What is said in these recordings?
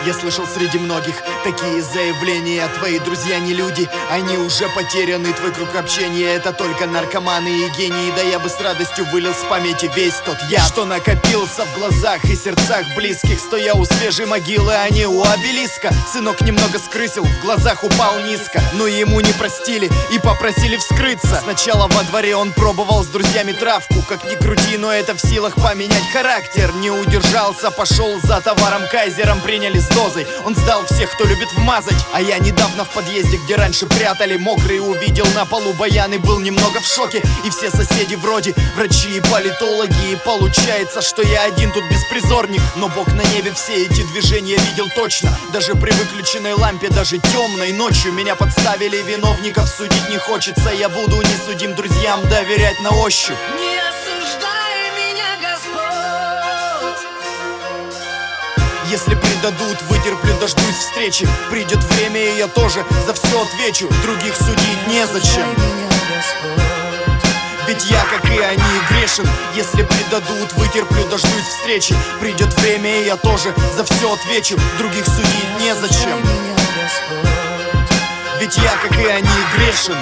Я слышал среди многих такие заявления: твои друзья не люди, они уже потеряны. Твой круг общения — это только наркоманы и гении. Да я бы с радостью вылил с памяти весь тот яд, что накопился в глазах и сердцах близких. Стоя у свежей могилы, а не у обелиска. Сынок немного скрысил, в глазах упал низко, но ему не простили и попросили вскрыться. Сначала во дворе он пробовал с друзьями травку. Как ни крути, но это в силах поменять характер. Не удержался, пошел за товаром кайзером. Приняли с дозой, он сдал всех, кто любит вмазать. А я недавно в подъезде, где раньше прятали мокрый, увидел на полу баян и был немного в шоке. И все соседи вроде врачи и политологи. И получается, что я один тут беспризорник. Но Бог на небе все эти движения видел точно. Даже при выключенной лампе, даже темной ночью меня подставили, виновников судить не хочется. Я буду несудим, друзьям доверять на ощупь. Не осуждай меня, Господь. Если предадут, вытерплю, дождусь встречи. Придет время, и я тоже за все отвечу. Других судить незачем, ведь я, как и они, грешен. Если предадут, вытерплю, дождусь встречи. Придет время, и я тоже за все отвечу. Других судить незачем, ведь я, как и они, грешен.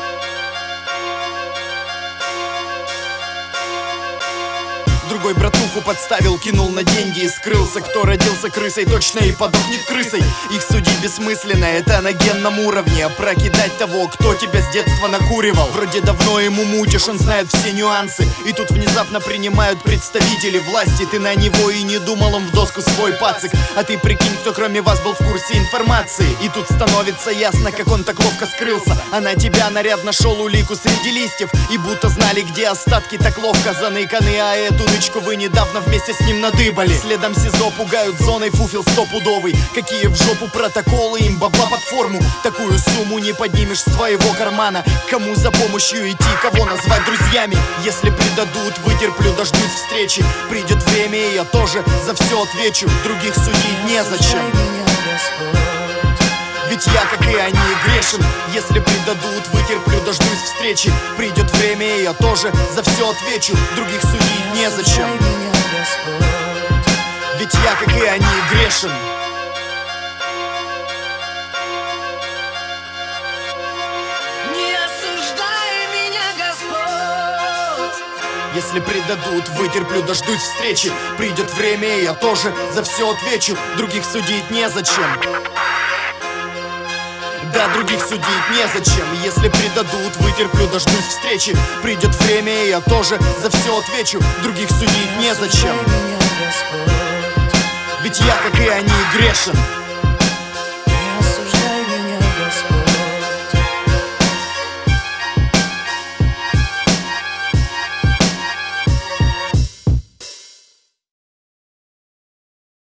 Другой братуху подставил, кинул на деньги и скрылся. Кто родился крысой, точно и подохнет крысой. Их судить бессмысленно, это на генном уровне. Прокидать того, кто тебя с детства накуривал. Вроде давно ему мутишь, он знает все нюансы. И тут внезапно принимают представители власти. Ты на него и не думал, он в доску свой пацик. А ты прикинь, кто кроме вас был в курсе информации. И тут становится ясно, как он так ловко скрылся. А на тебя наряд нашел улику среди листьев. И будто знали, где остатки так ловко заныканы. А эту нычку вы недавно вместе с ним надыбали. Следом СИЗО пугают зоной, фуфел стопудовый. Какие в жопу протоколы, им бабла под форму. Такую сумму не поднимешь с твоего кармана. Кому за помощью идти, кого назвать друзьями? Если предадут, вытерплю, дождусь встречи. Придет время, и я тоже за все отвечу. Других судить незачем, ведь я, как и они, грешен. Если предадут, вытерплю, дождусь встречи. Придет время, и я тоже за все отвечу. Других судить незачем, ведь я, как и они, грешен. Не осуждай меня, Господь. Если предадут, вытерплю, дождусь встречи. Придет время, и я тоже за все отвечу. Других судить незачем, да, других судить незачем. Если предадут, вытерплю, дождусь встречи. Придет время, и я тоже за все отвечу. Других судить незачем, ведь я, как и они, грешен.